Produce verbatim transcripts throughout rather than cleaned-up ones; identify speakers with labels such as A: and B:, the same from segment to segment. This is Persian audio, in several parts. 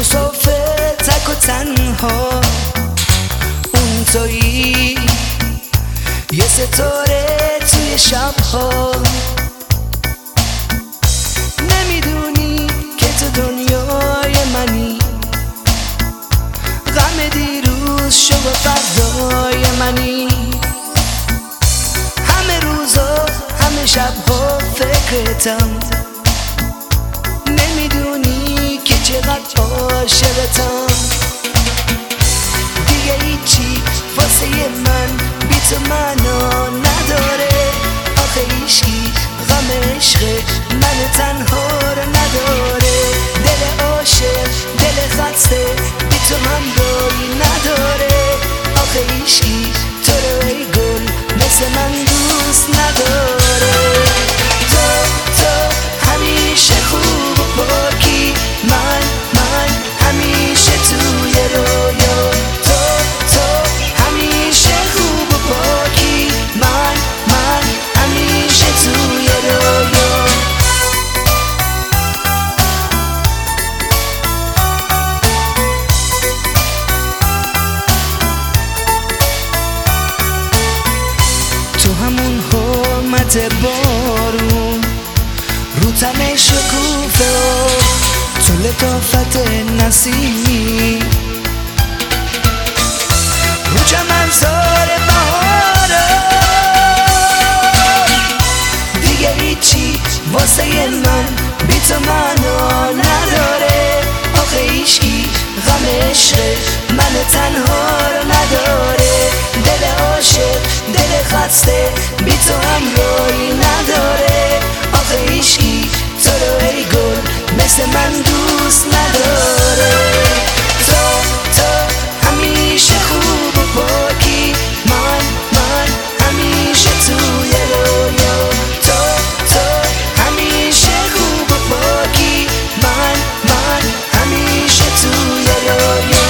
A: مسافر تک و تنها، اون تویی یه ستاره توی شبها. نمیدونی که تو دنیای منی، غم دیروز شو و فردای منی. همه روزا همه شبها فکرتم، نمیدونی که چقدر عاشقتم. دیگه هیچی واسه من بی تو معنا نداره. آخه هیچکی غم عشق من تنها رو نداره. دل عاشق دل خسته بی تو همراهی نداره. آخه هیچکی تو رو ای گل مثل من دوست نداره. تو تو همیشه خوب و پاکی، من من همیشه توی رویا. تو تو همیشه خوب و پاکی، من من همیشه توی رویا. تو همون حرمت بارون رو تن شکوفه و تو لطافت نسیمی، رو چمنزار بهارا. دیگه هیچی واسه من بی تو معنا نداره. آخه هیچکی غم عشق من تنها رو نداره. دل عاشق دل خسته بی تو همراهی نداره. آخه هیچکی تو رو ای گل مثل من دوست نداره. تو تو همیشه خوب و پاکی، من من همیشه توی رویا. تو تو همیشه خوب و پاکی، من من همیشه توی رویا.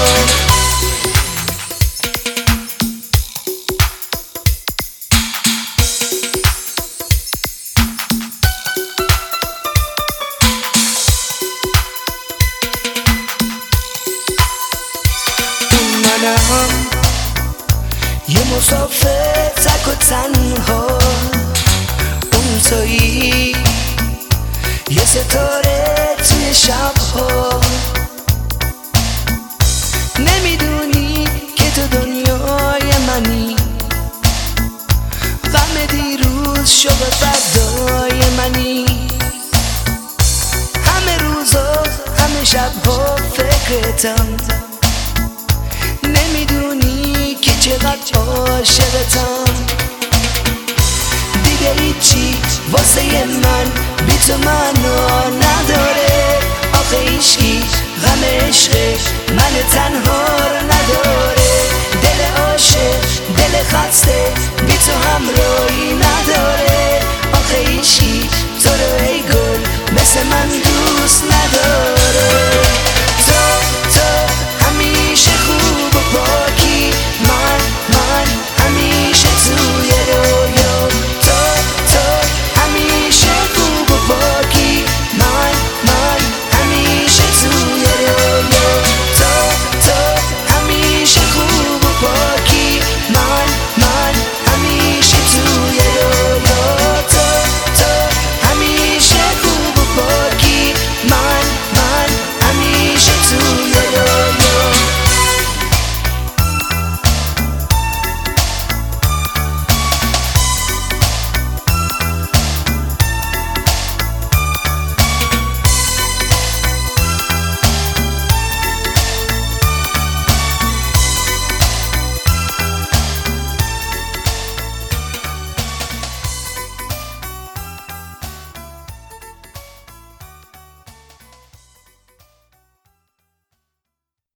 A: منم یه مسافر تک و تنها، اون تویی یه ستاره توی شبها. نمیدونی که تو دنیای منی، غم دیروز شو و فردای منی. همه روزا همه شبها فکرتم، نمیدونی که چقدر عاشقتم. دیگه هیچی واسه من بی تو معنا نداره. آخه هیچکی غم عشق من تنها رو نداره. دل عاشق دل خسته بی تو همراه